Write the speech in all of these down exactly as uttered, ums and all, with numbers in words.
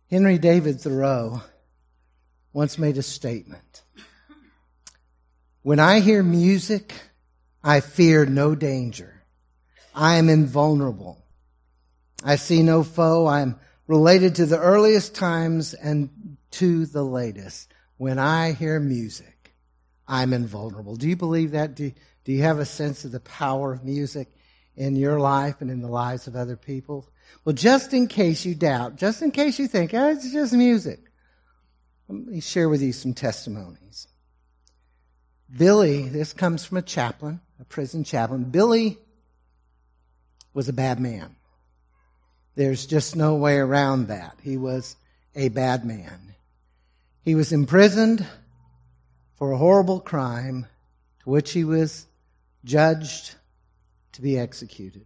Henry David Thoreau once made a statement. When I hear music, I fear no danger. I am invulnerable. I see no foe. I am related to the earliest times and to the latest. When I hear music, I'm invulnerable. Do you believe that? Do, do you have a sense of the power of music in your life and in the lives of other people? Well, just in case you doubt, just in case you think, oh, it's just music, let me share with you some testimonies. Billy, this comes from a chaplain, a prison chaplain. Billy was a bad man. There's just no way around that. He was a bad man. He was imprisoned for a horrible crime to which he was judged to be executed.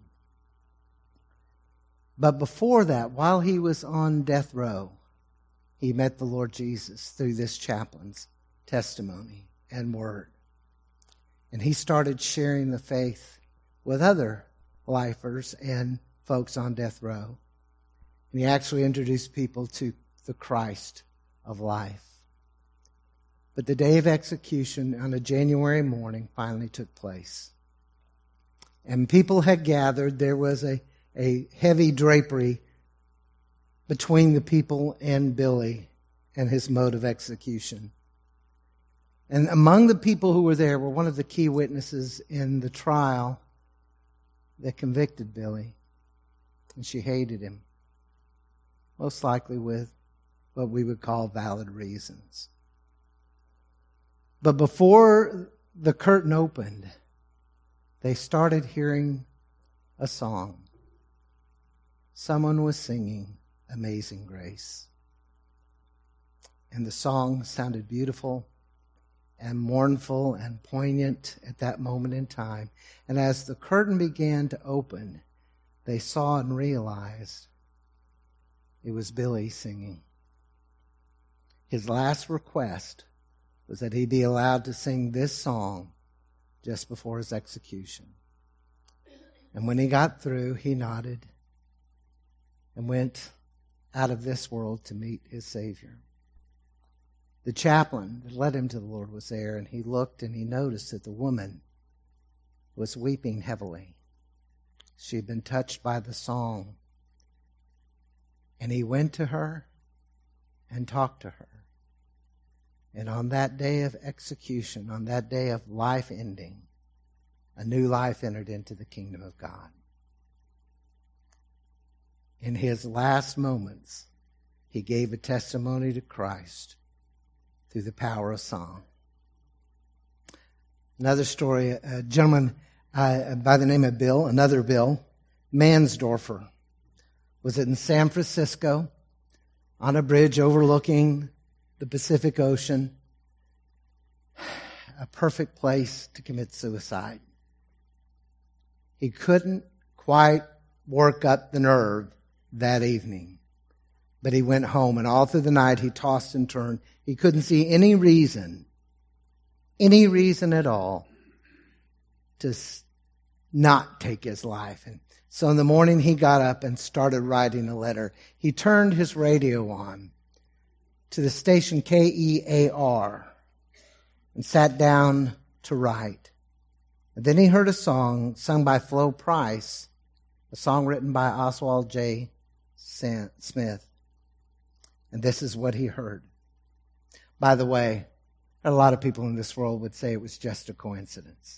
But before that, while he was on death row, he met the Lord Jesus through this chaplain's testimony and word. And he started sharing the faith with other lifers and folks on death row. And he actually introduced people to the Christ of life. But the day of execution on a January morning finally took place. And people had gathered. There was a a heavy drapery between the people and Billy and his mode of execution. And among the people who were there were one of the key witnesses in the trial that convicted Billy. And she hated him, most likely with what we would call valid reasons. But before the curtain opened, they started hearing a song. Someone was singing Amazing Grace. And the song sounded beautiful and mournful and poignant at that moment in time. And as the curtain began to open, they saw and realized it was Billy singing. His last request was that he be allowed to sing this song just before his execution. And when he got through, he nodded and went out of this world to meet his Savior. The chaplain that led him to the Lord was there, and he looked and he noticed that the woman was weeping heavily. She had been touched by the song. And he went to her and talked to her. And on that day of execution, on that day of life ending, a new life entered into the kingdom of God. In his last moments, he gave a testimony to Christ through the power of song. Another story, a gentleman uh, by the name of Bill, another Bill, Mansdorfer, was in San Francisco on a bridge overlooking the Pacific Ocean, a perfect place to commit suicide. He couldn't quite work up the nerve that evening. But he went home, and all through the night he tossed and turned. He couldn't see any reason, any reason at all to not take his life. And so in the morning he got up and started writing a letter. He turned his radio on to the station K E A R and sat down to write. And then he heard a song sung by Flo Price, a song written by Oswald J. Smith. And this is what he heard. By the way, a lot of people in this world would say it was just a coincidence.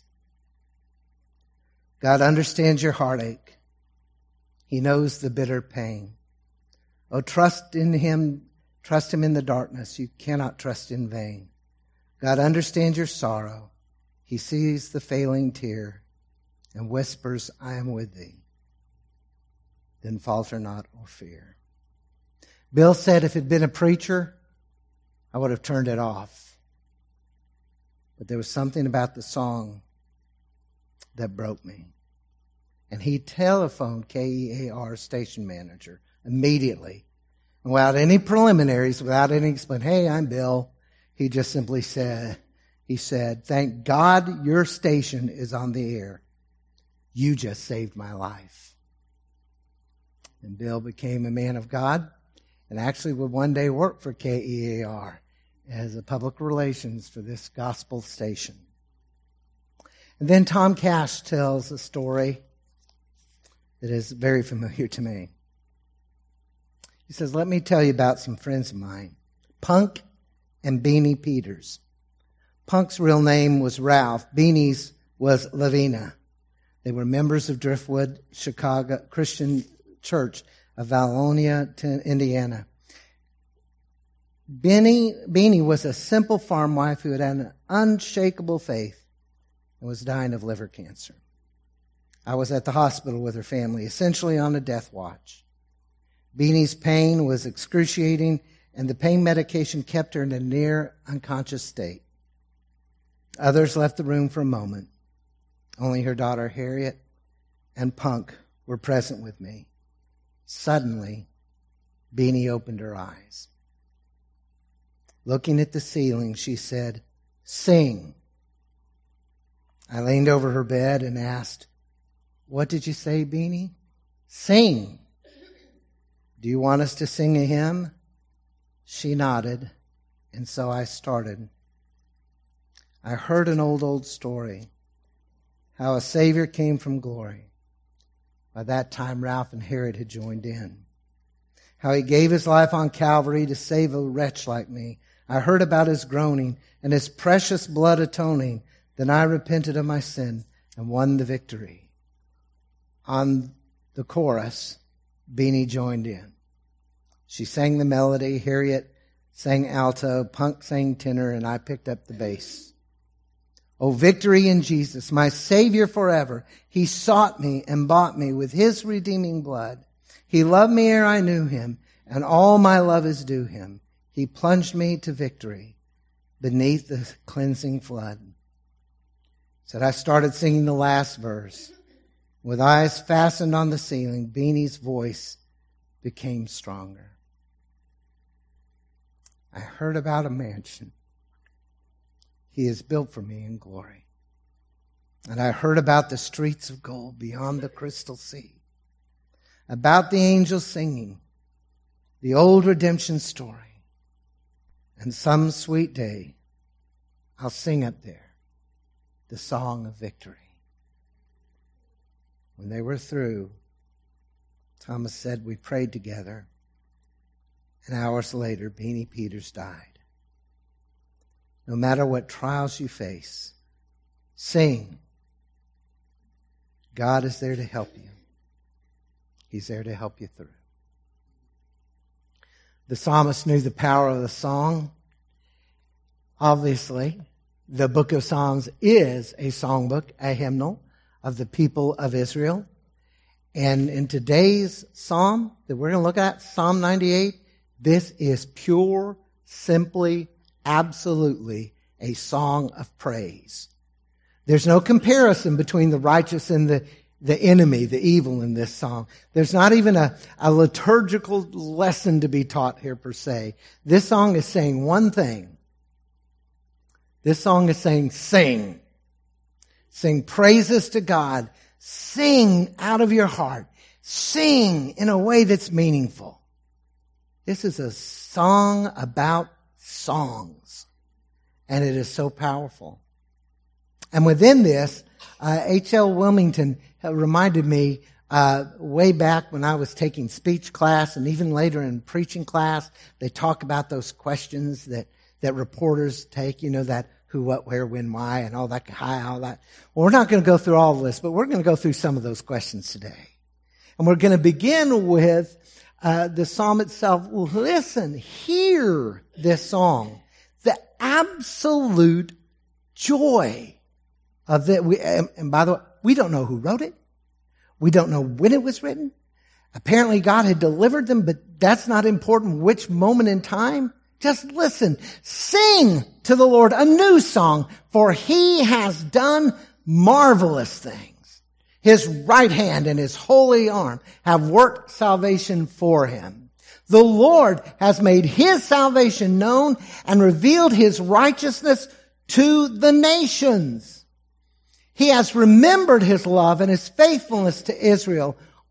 God understands your heartache. He knows the bitter pain. Oh, trust in Him. Trust Him in the darkness. You cannot trust in vain. God understands your sorrow. He sees the failing tear and whispers, I am with thee. Then falter not or fear. Bill said if it had been a preacher, I would have turned it off. But there was something about the song that broke me. And he telephoned K E A R station manager immediately. And without any preliminaries, without any explain, hey, I'm Bill. He just simply said, he said, thank God your station is on the air. You just saved my life. And Bill became a man of God and actually would one day work for K E A R as a public relations for this gospel station. And then Tom Cash tells a story that is very familiar to me. He says, let me tell you about some friends of mine, Punk and Beanie Peters. Punk's real name was Ralph. Beanie's was Lavina. They were members of Driftwood Chicago Christian Church of Valonia, Indiana. Beanie, Beanie was a simple farm wife who had an unshakable faith and was dying of liver cancer. I was at the hospital with her family, essentially on a death watch. Beanie's pain was excruciating, and the pain medication kept her in a near unconscious state. Others left the room for a moment. Only her daughter Harriet and Punk were present with me. Suddenly, Beanie opened her eyes. Looking at the ceiling, she said, "Sing." I leaned over her bed and asked, "What did you say, Beanie?" "Sing." "Do you want us to sing a hymn?" She nodded, and so I started. I heard an old, old story, how a Savior came from glory. By that time, Ralph and Harriet had joined in. How he gave his life on Calvary to save a wretch like me. I heard about his groaning and his precious blood atoning. Then I repented of my sin and won the victory. On the chorus, Beanie joined in. She sang the melody, Harriet sang alto, Punk sang tenor, and I picked up the bass. Oh, victory in Jesus, my Savior forever. He sought me and bought me with his redeeming blood. He loved me ere I knew him, and all my love is due him. He plunged me to victory beneath the cleansing flood. Said I started singing the last verse. With eyes fastened on the ceiling, Beanie's voice became stronger. I heard about a mansion he has built for me in glory. And I heard about the streets of gold beyond the crystal sea. About the angels singing the old redemption story. And some sweet day, I'll sing up there the song of victory. When they were through, Thomas said we prayed together. And hours later, Beanie Peters died. No matter what trials you face, sing. God is there to help you. He's there to help you through. The psalmist knew the power of the song. Obviously, the book of Psalms is a songbook, a hymnal of the people of Israel. And in today's psalm that we're going to look at, Psalm ninety-eight, this is pure, simply, absolutely a song of praise. There's no comparison between the righteous and the, the enemy, the evil in this song. There's not even a, a liturgical lesson to be taught here per se. This song is saying one thing. This song is saying sing. Sing praises to God. Sing out of your heart. Sing in a way that's meaningful. This is a song about songs. And it is so powerful. And within this, uh, H L Wilmington reminded me uh, way back when I was taking speech class and even later in preaching class, they talk about those questions that, that reporters take, you know, that who, what, where, when, why, and all that, hi, all that. Well, we're not going to go through all of this, but we're going to go through some of those questions today. And we're going to begin with uh, the psalm itself. Well, listen, hear this song. The absolute joy of that. We, and by the way, we don't know who wrote it. We don't know when it was written. Apparently God had delivered them, but that's not important which moment in time. Just listen. Sing to the Lord a new song, for he has done marvelous things. His right hand and his holy arm have worked salvation for him. The Lord has made his salvation known and revealed his righteousness to the nations. He has remembered his love and his faithfulness to Israel.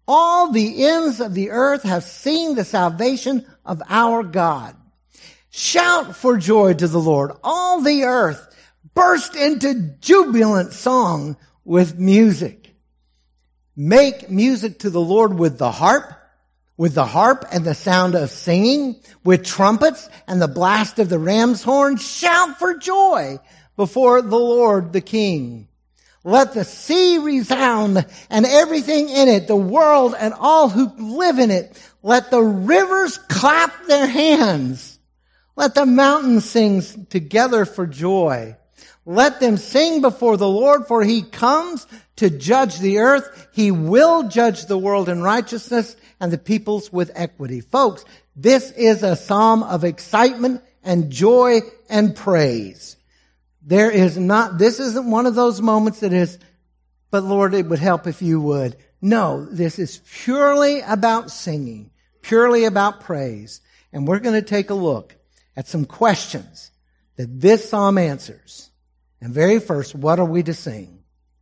All the ends of the earth have seen the salvation of our God. Shout for joy to the Lord. All the earth burst into jubilant song with music. Make music to the Lord with the harp, with the harp and the sound of singing, with trumpets and the blast of the ram's horn. Shout for joy before the Lord the King. Let the sea resound and everything in it, the world and all who live in it. Let the rivers clap their hands. Let the mountains sing together for joy. Let them sing before the Lord, for he comes to judge the earth. He will judge the world in righteousness and the peoples with equity. Folks, this is a psalm of excitement and joy and praise. There is not, this isn't one of those moments that is, but Lord, it would help if you would. No, this is purely about singing, purely about praise. And we're going to take a look at some questions that this psalm answers. And very first, what are we to sing?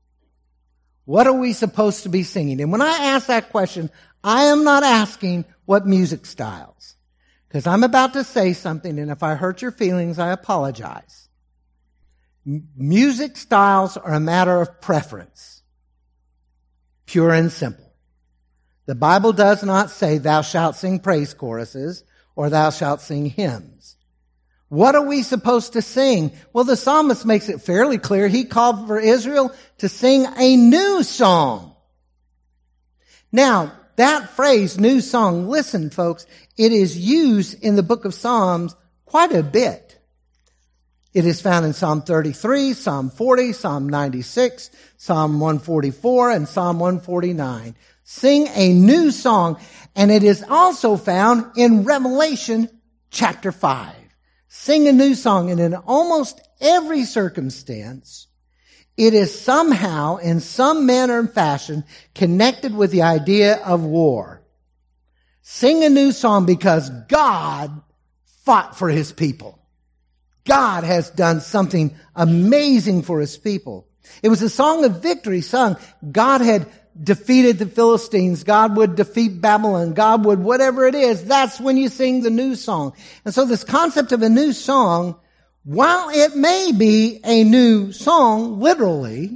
What are we supposed to be singing? And when I ask that question, I am not asking what music styles. Because I'm about to say something, and if I hurt your feelings, I apologize. M- music styles are a matter of preference. Pure and simple. The Bible does not say, thou shalt sing praise choruses, or thou shalt sing hymns. What are we supposed to sing? Well, the psalmist makes it fairly clear. He called for Israel to sing a new song. Now, that phrase, new song, listen, folks, it is used in the book of Psalms quite a bit. It is found in Psalm thirty-three, Psalm forty, Psalm ninety-six, Psalm one forty-four, and Psalm one forty-nine. Sing a new song. And it is also found in Revelation chapter five. Sing a new song. And in almost every circumstance, it is somehow, in some manner and fashion, connected with the idea of war. Sing a new song because God fought for his people. God has done something amazing for his people. It was a song of victory sung. God had defeated the Philistines. God would defeat Babylon. God would, whatever it is, that's when you sing the new song. And so this concept of a new song, while it may be a new song, literally,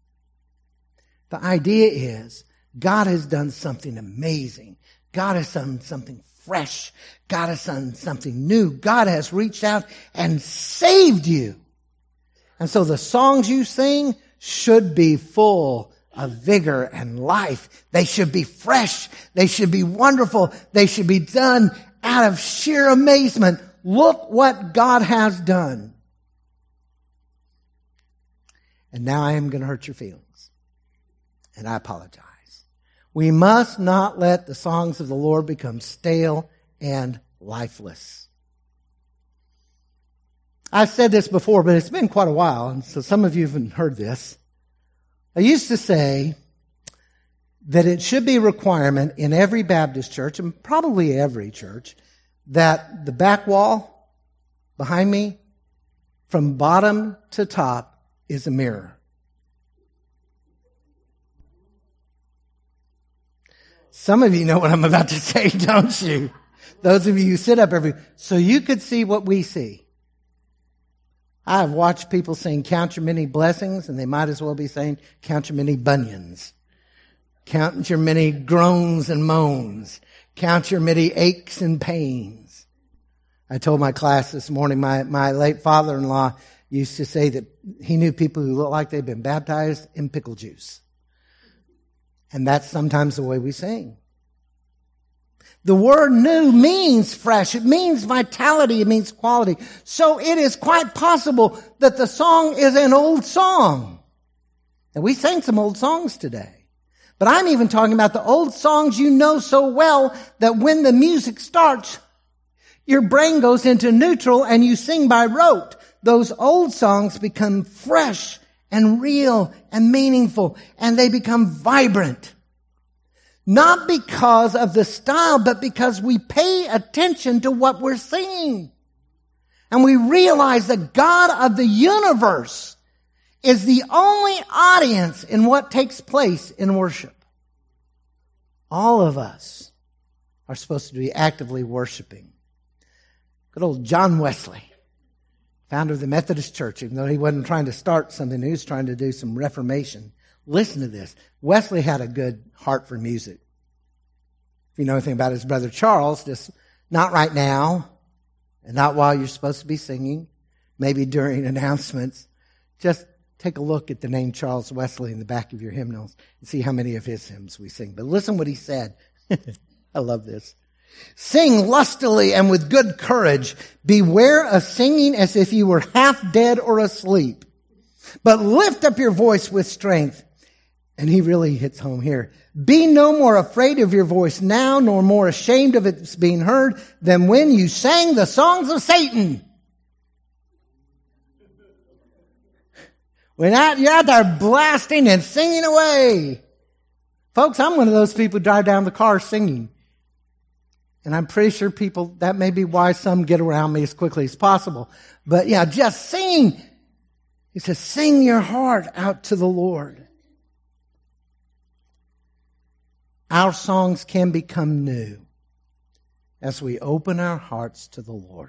the idea is God has done something amazing. God has done something fresh. God has done something new. God has reached out and saved you. And so the songs you sing should be full of vigor and life. They should be fresh. They should be wonderful. They should be done out of sheer amazement. Look what God has done. And now I am going to hurt your feelings. And I apologize. We must not let the songs of the Lord become stale and lifeless. I've said this before, but it's been quite a while, and so some of you haven't heard this. I used to say that it should be a requirement in every Baptist church, and probably every church, that the back wall behind me, from bottom to top, is a mirror. Some of you know what I'm about to say, don't you? Those of you who sit up every, so you could see what we see. I have watched people saying, count your many blessings, and they might as well be saying, count your many bunions. Count your many groans and moans. Count your many aches and pains. I told my class this morning, my, my late father-in-law used to say that he knew people who looked like they'd been baptized in pickle juice. And that's sometimes the way we sing. The word new means fresh. It means vitality. It means quality. So it is quite possible that the song is an old song. And we sang some old songs today. But I'm even talking about the old songs you know so well that when the music starts, your brain goes into neutral and you sing by rote. Those old songs become fresh and real and meaningful, and they become vibrant. Not because of the style, but because we pay attention to what we're singing. And we realize that God of the universe is the only audience in what takes place in worship. All of us are supposed to be actively worshiping. Good old John Wesley, founder of the Methodist Church, even though he wasn't trying to start something, he was trying to do some reformation. Listen to this. Wesley had a good heart for music. If you know anything about his brother Charles, just not right now, and not while you're supposed to be singing, maybe during announcements. Just take a look at the name Charles Wesley in the back of your hymnals and see how many of his hymns we sing. But listen what he said. I love this. Sing lustily and with good courage. Beware of singing as if you were half dead or asleep. But lift up your voice with strength. And he really hits home here. Be no more afraid of your voice now, nor more ashamed of its being heard, than when you sang the songs of Satan. When you're out there blasting and singing away. Folks, I'm one of those people who drive down the car singing. And I'm pretty sure people, that may be why some get around me as quickly as possible. But yeah, just sing. He says, sing your heart out to the Lord. Our songs can become new as we open our hearts to the Lord.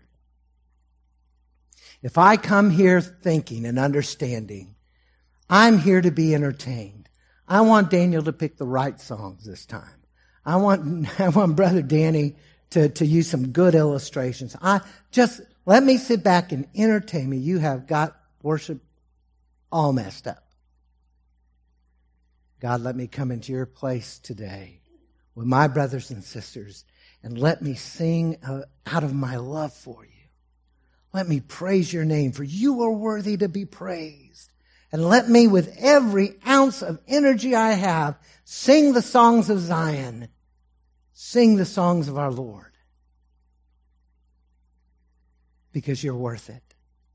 If I come here thinking and understanding, I'm here to be entertained. I want Daniel to pick the right songs this time. I want, I want Brother Danny to, to use some good illustrations. I just, let me sit back and entertain me. You have got worship all messed up. God, let me come into your place today with my brothers and sisters and let me sing uh, out of my love for you. Let me praise your name, for you are worthy to be praised. And let me, with every ounce of energy I have, sing the songs of Zion. Sing the songs of our Lord. Because you're worth it.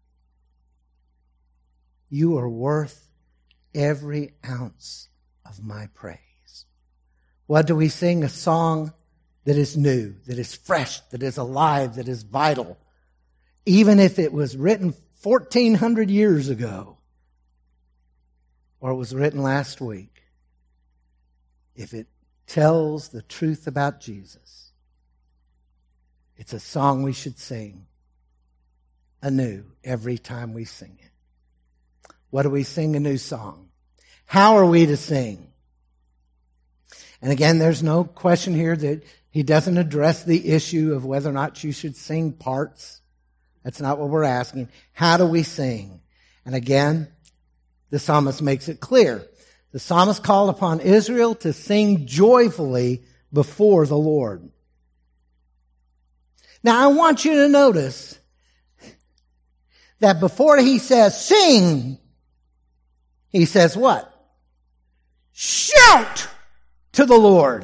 You are worth every ounce of my praise. What do we sing? A song that is new, that is fresh, that is alive, that is vital. Even if it was written fourteen hundred years ago, or it was written last week, if it tells the truth about Jesus, it's a song we should sing anew every time we sing it. What do we sing a new song? How are we to sing? And again, there's no question here that he doesn't address the issue of whether or not you should sing parts. That's not what we're asking. How do we sing? And again, the psalmist makes it clear. The psalmist called upon Israel to sing joyfully before the Lord. Now, I want you to notice that before he says sing, he says what? Shout to the Lord.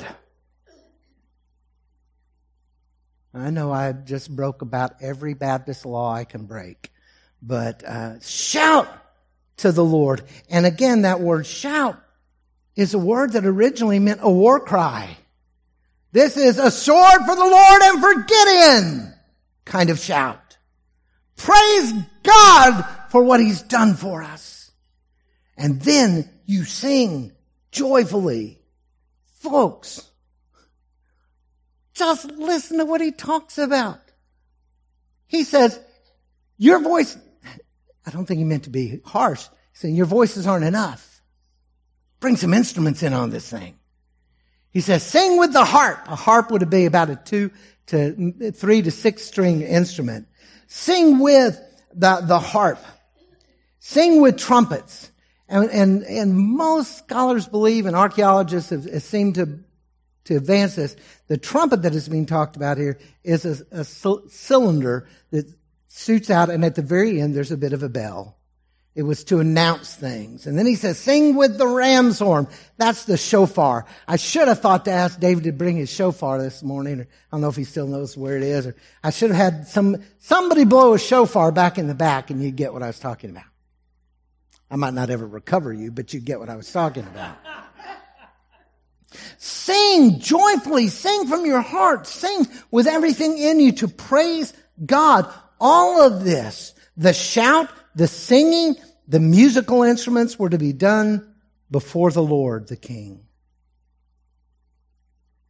I know I just broke about every Baptist law I can break. But uh, shout to the Lord. And again, that word shout is a word that originally meant a war cry. This is a sword for the Lord and for Gideon kind of shout. Praise God for what he's done for us. And then you sing joyfully. Folks, just listen to what he talks about. He says, your voice, I don't think he meant to be harsh. He's saying your voices aren't enough. Bring some instruments in on this thing. He says, sing with the harp. A harp would be about a two to three to six string instrument. Sing with the, the harp. Sing with trumpets. And, and, and most scholars believe, and archaeologists have, have seemed to, to advance this, the trumpet that is being talked about here is a, a cylinder that shoots out, and at the very end there's a bit of a bell. It was to announce things. And then he says, sing with the ram's horn. That's the shofar. I should have thought to ask David to bring his shofar this morning. Or I don't know if he still knows where it is. Or I should have had some somebody blow a shofar back in the back, and you'd get what I was talking about. I might not ever recover you, but you get what I was talking about. Sing joyfully. Sing from your heart. Sing with everything in you to praise God. All of this, the shout, the singing, the musical instruments were to be done before the Lord, the King.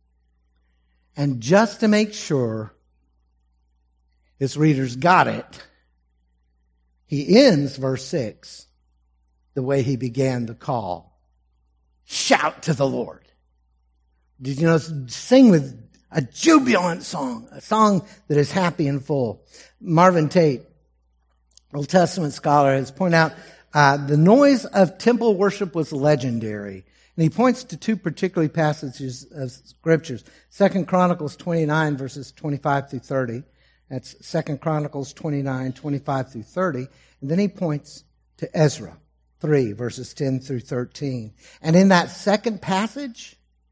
And just to make sure his readers got it, he ends verse six the way he began the call. Shout to the Lord. Did you know, sing with a jubilant song, a song that is happy and full. Marvin Tate, Old Testament scholar, has pointed out uh, the noise of temple worship was legendary. And he points to two particular passages of scriptures. Second Chronicles twenty-nine, verses twenty-five through thirty. That's Second Chronicles twenty-nine, twenty-five through thirty. And then he points to Ezra three, verses ten through thirteen. And in that second passage,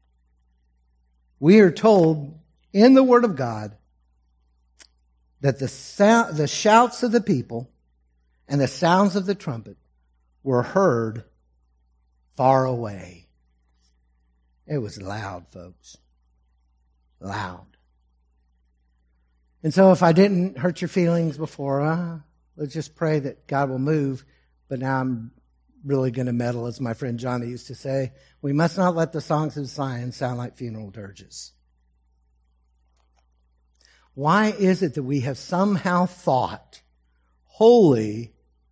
we are told in the Word of God that the sound, the shouts of the people and the sounds of the trumpet were heard far away. It was loud, folks. Loud. And so if I didn't hurt your feelings before, uh, let's just pray that God will move. But now I'm really going to meddle, as my friend Johnny used to say. We must not let the songs of Zion sound like funeral dirges. Why is it that we have somehow thought holy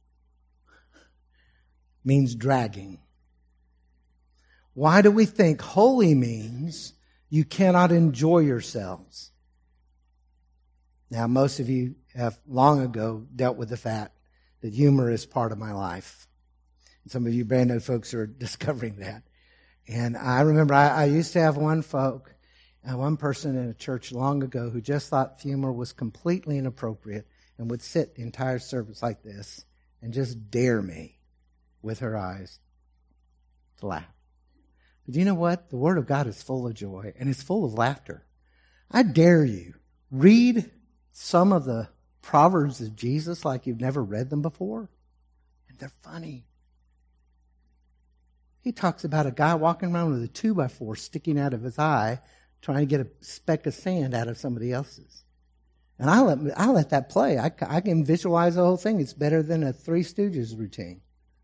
means dragging? Why do we think holy means you cannot enjoy yourselves? Now, most of you have long ago dealt with the fact that humor is part of my life. Some of you brand new folks are discovering that. And I remember I, I used to have one folk, uh, one person in a church long ago who just thought humor was completely inappropriate and would sit the entire service like this and just dare me with her eyes to laugh. But you know what? The Word of God is full of joy and it's full of laughter. I dare you, read some of the Proverbs of Jesus like you've never read them before. And they're funny. He talks about a guy walking around with a two by four sticking out of his eye, trying to get a speck of sand out of somebody else's. And I let, I let that play. I, I can visualize the whole thing. It's better than a Three Stooges routine.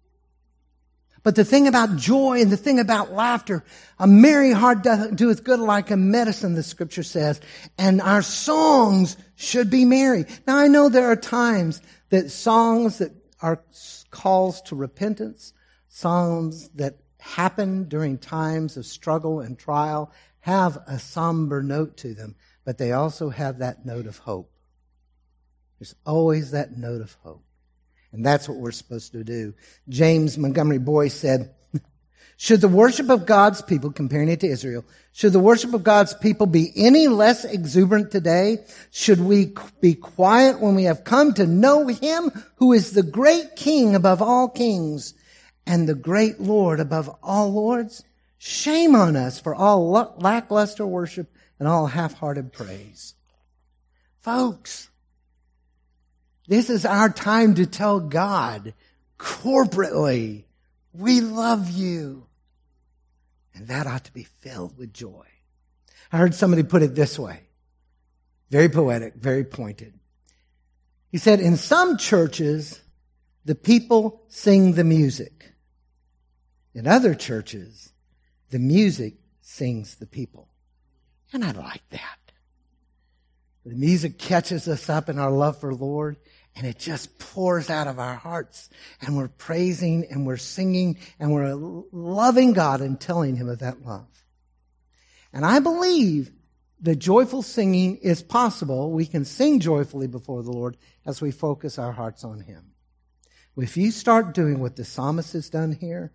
But the thing about joy and the thing about laughter, a merry heart doeth good like a medicine, the scripture says. And our songs should be merry. Now, I know there are times that songs that are calls to repentance, songs that happen during times of struggle and trial, have a somber note to them, but they also have that note of hope. There's always that note of hope. And that's what we're supposed to do. James Montgomery Boyce said, should the worship of God's people, comparing it to Israel, should the worship of God's people be any less exuberant today? Should we be quiet when we have come to know Him who is the great King above all kings and the great Lord above all lords? Shame on us for all lackluster worship and all half-hearted praise. Folks, this is our time to tell God corporately, we love you. And that ought to be filled with joy. I heard somebody put it this way. Very poetic, very pointed. He said, in some churches, the people sing the music. In other churches, the music sings the people. And I like that. The music catches us up in our love for the Lord, and it just pours out of our hearts. And we're praising and we're singing and we're loving God and telling Him of that love. And I believe that joyful singing is possible. We can sing joyfully before the Lord as we focus our hearts on Him. If you start doing what the psalmist has done here,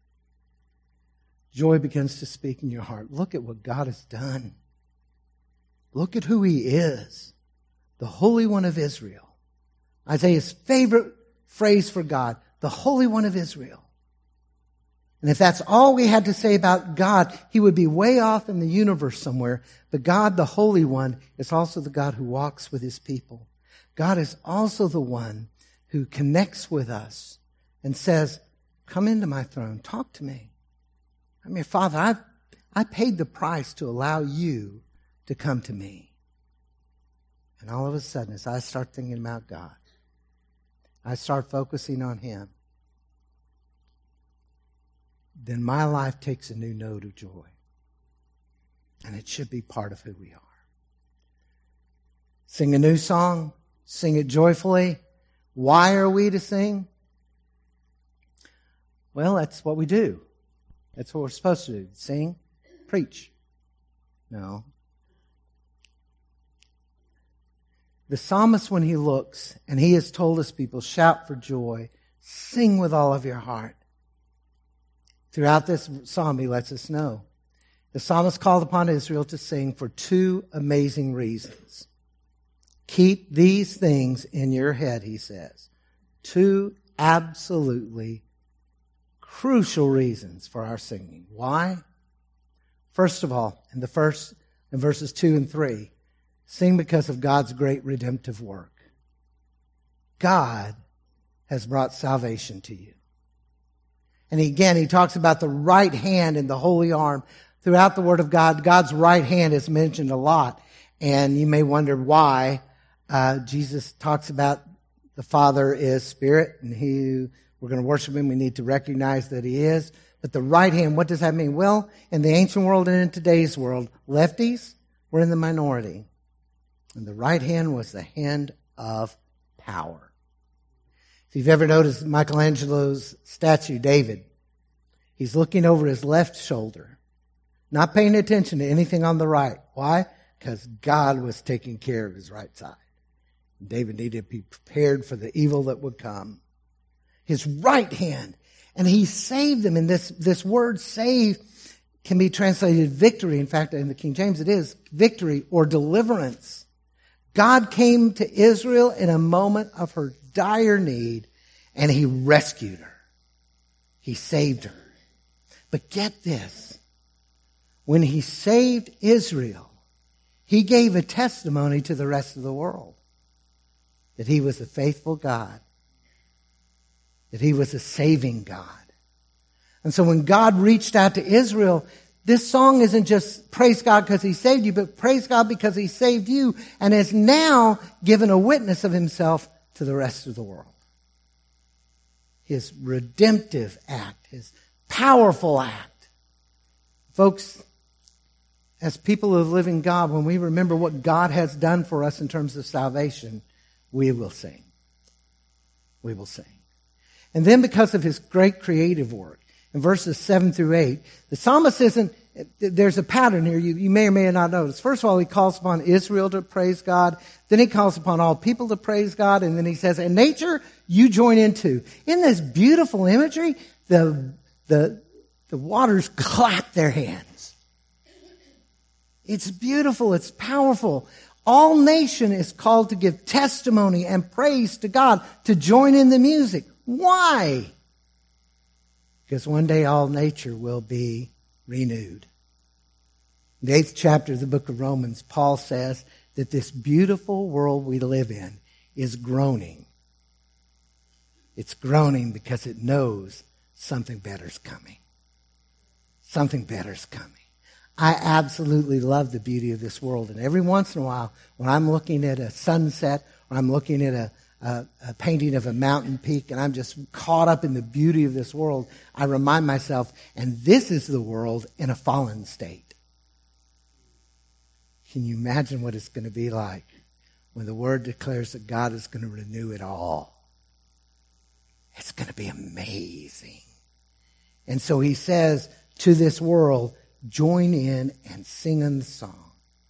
joy begins to speak in your heart. Look at what God has done. Look at who He is, the Holy One of Israel. Isaiah's favorite phrase for God, the Holy One of Israel. And if that's all we had to say about God, He would be way off in the universe somewhere. But God, the Holy One, is also the God who walks with His people. God is also the one who connects with us and says, come into my throne, talk to me. I mean, Father, I've, I paid the price to allow you to come to me. And all of a sudden, as I start thinking about God, I start focusing on Him, then my life takes a new note of joy. And it should be part of who we are. Sing a new song. Sing it joyfully. Why are we to sing? Well, that's what we do. That's what we're supposed to do. Sing, preach. No. The psalmist, when he looks, and he has told his people, shout for joy, sing with all of your heart. Throughout this psalm, he lets us know. The psalmist called upon Israel to sing for two amazing reasons. Keep these things in your head, he says. Two absolutely crucial reasons for our singing. Why? First of all, in the first, in verses two and three, sing because of God's great redemptive work. God has brought salvation to you. And again, he talks about the right hand and the holy arm. Throughout the Word of God, God's right hand is mentioned a lot. And you may wonder why. Uh, Jesus talks about the Father is Spirit, and he, we're going to worship Him. We need to recognize that He is. But the right hand, what does that mean? Well, in the ancient world and in today's world, lefties were in the minority. And the right hand was the hand of power. If you've ever noticed Michelangelo's statue, David, he's looking over his left shoulder, not paying attention to anything on the right. Why? Because God was taking care of his right side. David needed to be prepared for the evil that would come. His right hand. And he saved them. And this, this word save can be translated victory. In fact, in the King James it is victory or deliverance. God came to Israel in a moment of her dire need, and He rescued her. He saved her. But get this. When He saved Israel, He gave a testimony to the rest of the world that He was a faithful God, that He was a saving God. And so when God reached out to Israel, this song isn't just praise God because He saved you, but praise God because He saved you and has now given a witness of Himself to the rest of the world. His redemptive act, His powerful act. Folks, as people who live in God, when we remember what God has done for us in terms of salvation, we will sing. We will sing. And then because of His great creative work, in verses seven through eight, the psalmist isn't, there's a pattern here you, you may or may not notice. First of all, he calls upon Israel to praise God. Then he calls upon all people to praise God. And then he says, and nature, you join in too. In this beautiful imagery, the, the, the waters clap their hands. It's beautiful. It's powerful. All nation is called to give testimony and praise to God, to join in the music. Why? Because one day all nature will be renewed. In the eighth chapter of the book of Romans, Paul says that this beautiful world we live in is groaning. It's groaning because it knows something better's coming. Something better's coming. I absolutely love the beauty of this world. And every once in a while, when I'm looking at a sunset or I'm looking at a A, a painting of a mountain peak, and I'm just caught up in the beauty of this world, I remind myself, and this is the world in a fallen state. Can you imagine what it's going to be like when the Word declares that God is going to renew it all? It's going to be amazing. And so he says to this world, join in and sing in the song.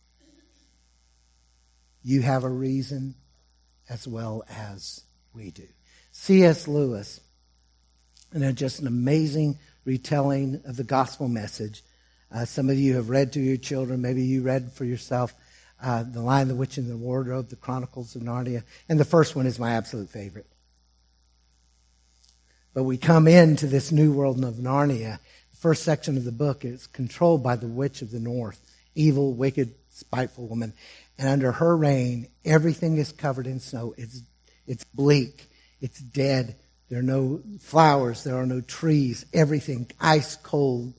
You have a reason as well as we do. C S Lewis, and just an amazing retelling of the gospel message. Uh, some of you have read to your children. Maybe you read for yourself uh, The Lion, the Witch, and the Wardrobe, the Chronicles of Narnia. And the first one is my absolute favorite. But we come into this new world of Narnia. The first section of the book is controlled by the Witch of the North, evil, wicked, spiteful woman. And under her reign, everything is covered in snow. It's, it's bleak. It's dead. There are no flowers. There are no trees. Everything ice cold.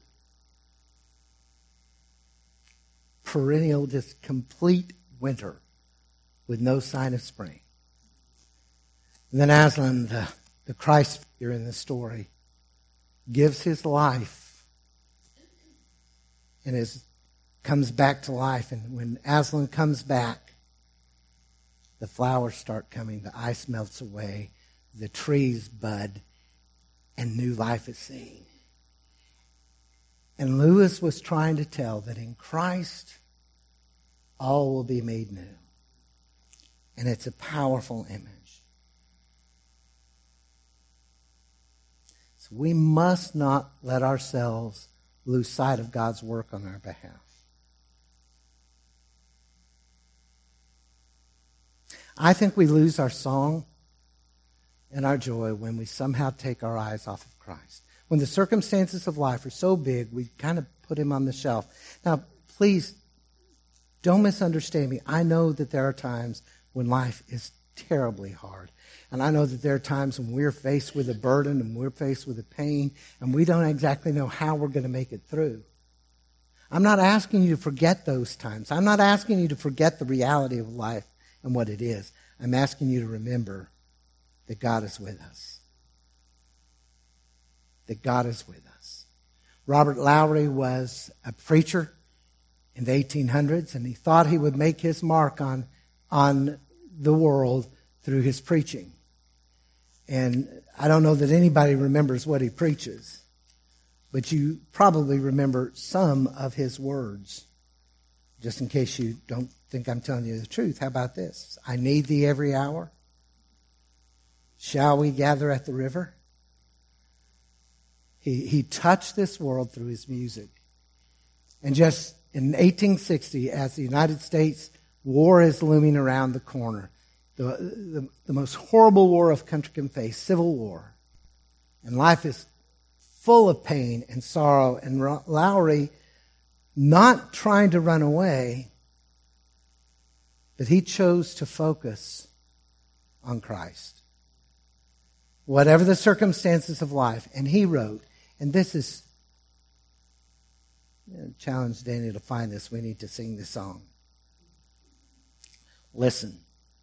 Perennial, just complete winter with no sign of spring. And then Aslan, the, the Christ figure in the story, gives his life and is comes back to life. And when Aslan comes back, the flowers start coming, the ice melts away, the trees bud, and new life is seen. And Lewis was trying to tell that in Christ, all will be made new. And it's a powerful image. So we must not let ourselves lose sight of God's work on our behalf. I think we lose our song and our joy when we somehow take our eyes off of Christ. When the circumstances of life are so big, we kind of put him on the shelf. Now, please, don't misunderstand me. I know that there are times when life is terribly hard. And I know that there are times when we're faced with a burden and we're faced with a pain and we don't exactly know how we're going to make it through. I'm not asking you to forget those times. I'm not asking you to forget the reality of life and what it is. I'm asking you to remember that God is with us. That God is with us. Robert Lowry was a preacher in the eighteen hundreds, and he thought he would make his mark on, on the world through his preaching. And I don't know that anybody remembers what he preaches, but you probably remember some of his words. Just in case you don't think I'm telling you the truth, how about this? I need thee every hour. Shall we gather at the river? He, he touched this world through his music. And just in eighteen sixty, as the United States war is looming around the corner, the, the, the most horrible war a country can face, civil war, and life is full of pain and sorrow, and Lowry, not trying to run away, but he chose to focus on Christ. Whatever the circumstances of life, and he wrote, and this is, you know, challenge Daniel to find this. We need to sing this song. Listen.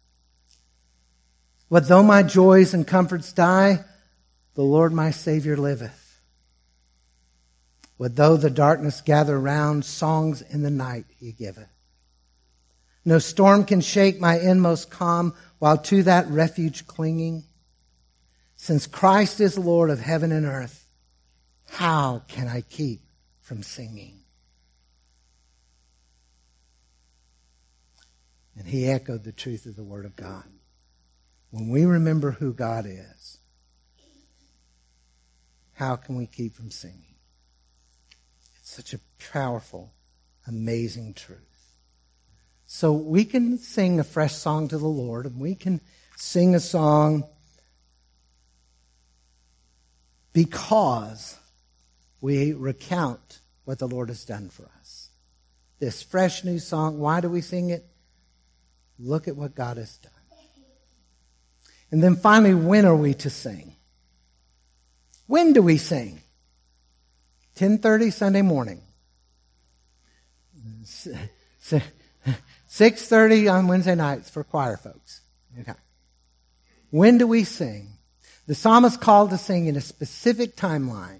What though my joys and comforts die, the Lord my Savior liveth. What though the darkness gather round, songs in the night he giveth. No storm can shake my inmost calm, while to that refuge clinging. Since Christ is Lord of heaven and earth, how can I keep from singing? And he echoed the truth of the Word of God. When we remember who God is, how can we keep from singing? It's such a powerful, amazing truth. So we can sing a fresh song to the Lord, and we can sing a song because we recount what the Lord has done for us. This fresh new song, why do we sing it? Look at what God has done. And then finally, when are we to sing? When do we sing? ten thirty Sunday morning. six thirty on Wednesday nights for choir folks. Okay. When do we sing? The psalmist called to sing in a specific timeline.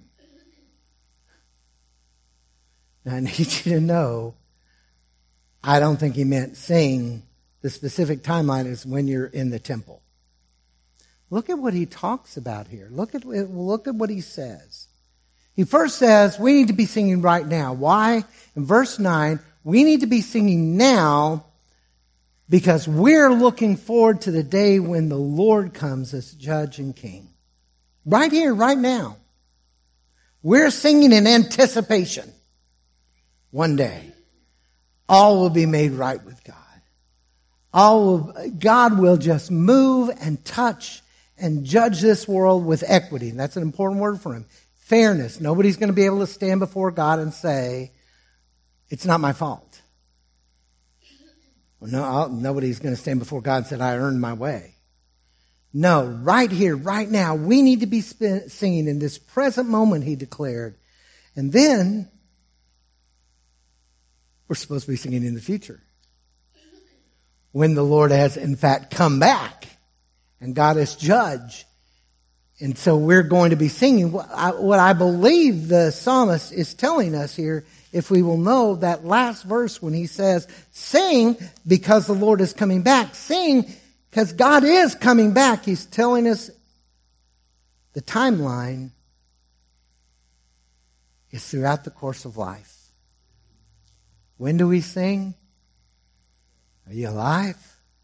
Now, I need you to know, I don't think he meant sing. The specific timeline is when you're in the temple. Look at what he talks about here. Look at, look at what he says. He first says, we need to be singing right now. Why? In verse nine, we need to be singing now because we're looking forward to the day when the Lord comes as judge and king. Right here, right now. We're singing in anticipation. One day, all will be made right with God. All will, God will just move and touch and judge this world with equity. And that's an important word for him. Fairness. Nobody's going to be able to stand before God and say, it's not my fault. Well, no, I'll, nobody's going to stand before God and say, I earned my way. No, right here, right now, we need to be sp- singing in this present moment, he declared. And then, we're supposed to be singing in the future. When the Lord has, in fact, come back and God is judge. And so we're going to be singing. What I, what I believe the psalmist is telling us here, if we will know that last verse when he says, sing because the Lord is coming back. Sing Because God is coming back. He's telling us the timeline is throughout the course of life. When do we sing? Are you alive?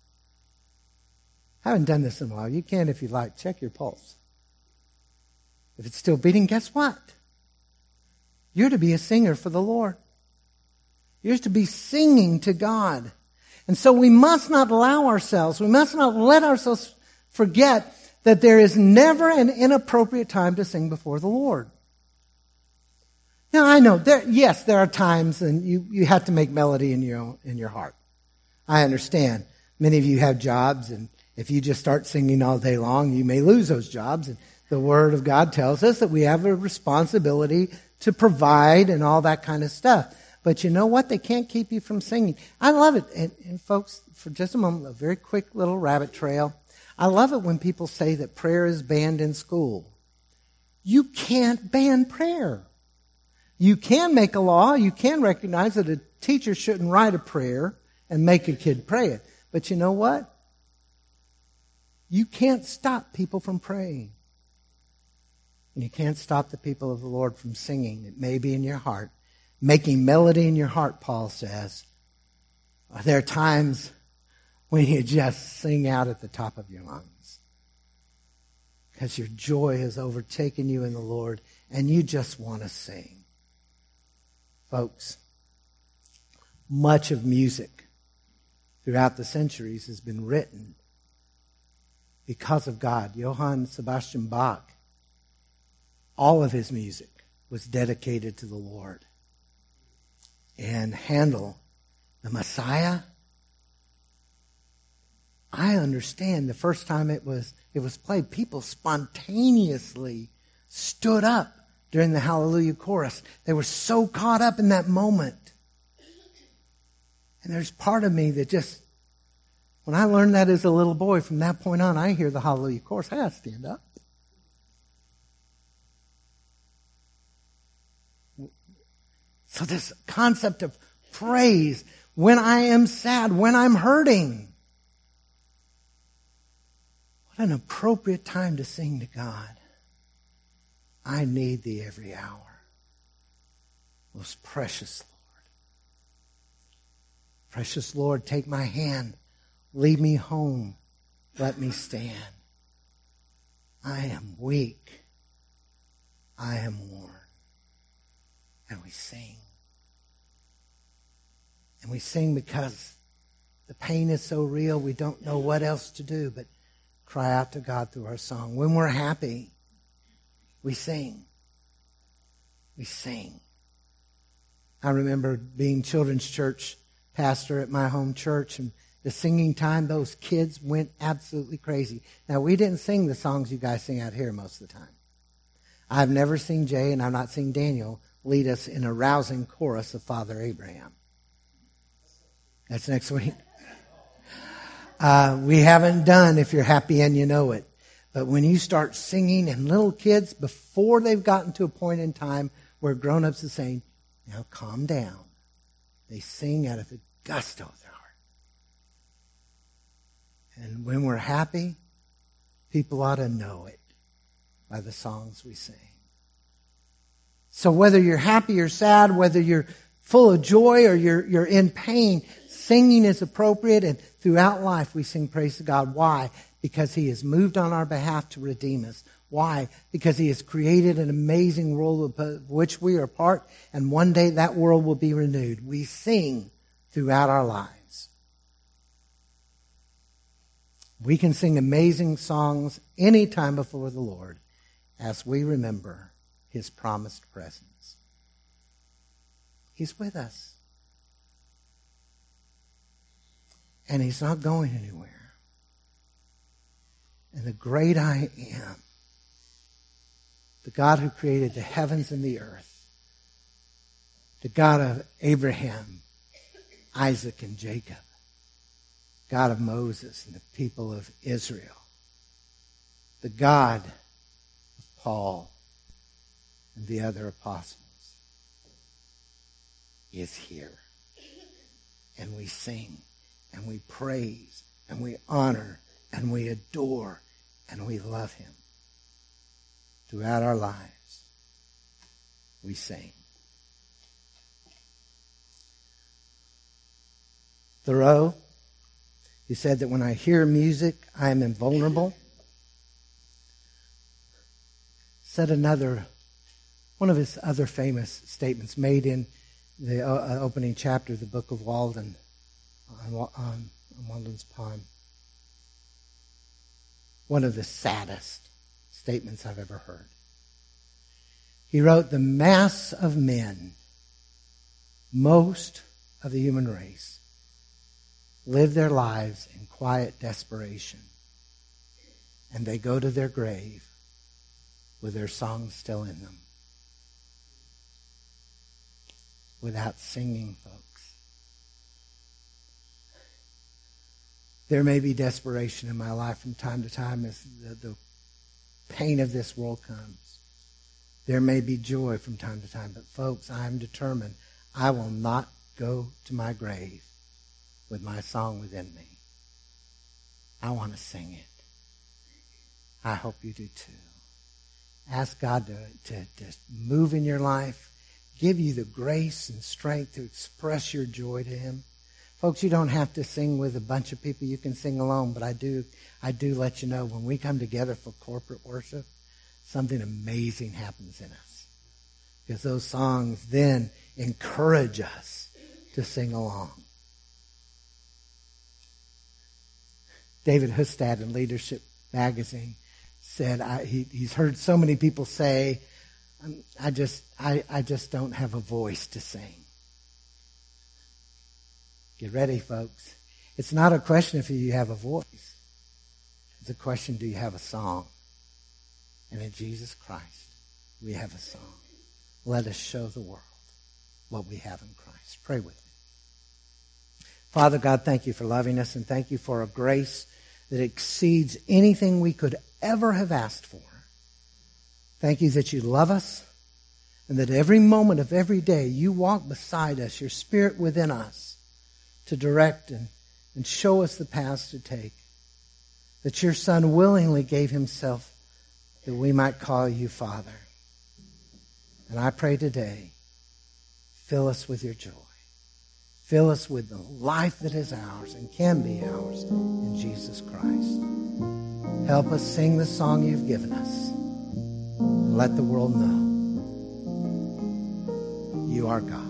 I haven't done this in a while. You can, if you like, check your pulse. If it's still beating, guess what? You're to be a singer for the Lord. You're to be singing to God. And so we must not allow ourselves, we must not let ourselves forget that there is never an inappropriate time to sing before the Lord. Now, I know, there, yes, there are times and you, you have to make melody in your own, in your heart. I understand. Many of you have jobs, and if you just start singing all day long, you may lose those jobs. And the Word of God tells us that we have a responsibility to provide and all that kind of stuff. But you know what? They can't keep you from singing. I love it. And, and folks, for just a moment, a very quick little rabbit trail. I love it when people say that prayer is banned in school. You can't ban prayer. You can make a law. You can recognize that a teacher shouldn't write a prayer and make a kid pray it. But you know what? You can't stop people from praying. And you can't stop the people of the Lord from singing. It may be in your heart. Making melody in your heart, Paul says. There are times when you just sing out at the top of your lungs. Because your joy has overtaken you in the Lord and you just want to sing. Folks, much of music throughout the centuries has been written because of God. Johann Sebastian Bach, all of his music was dedicated to the Lord. And Handel, the Messiah, I understand the first time it was it was played, people spontaneously stood up during the Hallelujah chorus. They were so caught up in that moment. And there's part of me that just, when I learned that as a little boy, from that point on, I hear the Hallelujah chorus, I gotta stand up. So this concept of praise, when I am sad, when I'm hurting, what an appropriate time to sing to God. I need thee every hour. Most precious Lord. Precious Lord, take my hand. Lead me home. Let me stand. I am weak. I am worn. And we sing. And we sing because the pain is so real, we don't know what else to do but cry out to God through our song. When we're happy, we sing. We sing. I remember being children's church pastor at my home church, and the singing time, those kids went absolutely crazy. Now, we didn't sing the songs you guys sing out here most of the time. I've never seen Jay, and I've not seen Daniel lead us in a rousing chorus of Father Abraham. That's next week. Uh, we haven't done If You're Happy and You Know It. But when you start singing, and little kids, before they've gotten to a point in time where grown-ups are saying, now calm down, they sing out of the gusto of their heart. And when we're happy, people ought to know it by the songs we sing. So whether you're happy or sad, whether you're full of joy or you're, you're in pain, singing is appropriate, and throughout life we sing praise to God. Why? Because He has moved on our behalf to redeem us. Why? Because He has created an amazing world of which we are part, and one day that world will be renewed. We sing throughout our lives. We can sing amazing songs anytime before the Lord as we remember His promised presence. He's with us. And He's not going anywhere. And the great I am, the God who created the heavens and the earth, the God of Abraham, Isaac, and Jacob, God of Moses and the people of Israel, the God of Paul and the other apostles, is here. And we sing and we praise and we honor and we adore and we love him. Throughout our lives, we sing. Thoreau, he said that when I hear music, I am invulnerable. Said another, one of his other famous statements made in the uh, opening chapter of the book of Walden, on, on, on Walden's poem. One of the saddest statements I've ever heard. He wrote, "The mass of men, most of the human race, live their lives in quiet desperation, and they go to their grave with their songs still in them." Without singing, folks. There may be desperation in my life from time to time as the, the pain of this world comes. There may be joy from time to time, but folks, I am determined I will not go to my grave with my song within me. I want to sing it. I hope you do too. Ask God to, to, to move in your life, give you the grace and strength to express your joy to him. Folks, you don't have to sing with a bunch of people. You can sing alone, but I do, I do let you know when we come together for corporate worship, something amazing happens in us. Because those songs then encourage us to sing along. David Hustad in Leadership Magazine said I, he, he's heard so many people say, I just, I, I just don't have a voice to sing. Get ready, folks. It's not a question if you have a voice. It's a question, do you have a song? And in Jesus Christ, we have a song. Let us show the world what we have in Christ. Pray with me. Father God, thank you for loving us, and thank you for a grace that exceeds anything we could ever have asked for. Thank you that you love us, and that every moment of every day you walk beside us, your Spirit within us, to direct and, and show us the paths to take. That your Son willingly gave himself that we might call you Father. And I pray today, fill us with your joy. Fill us with the life that is ours and can be ours in Jesus Christ. Help us sing the song you've given us. And let the world know you are God.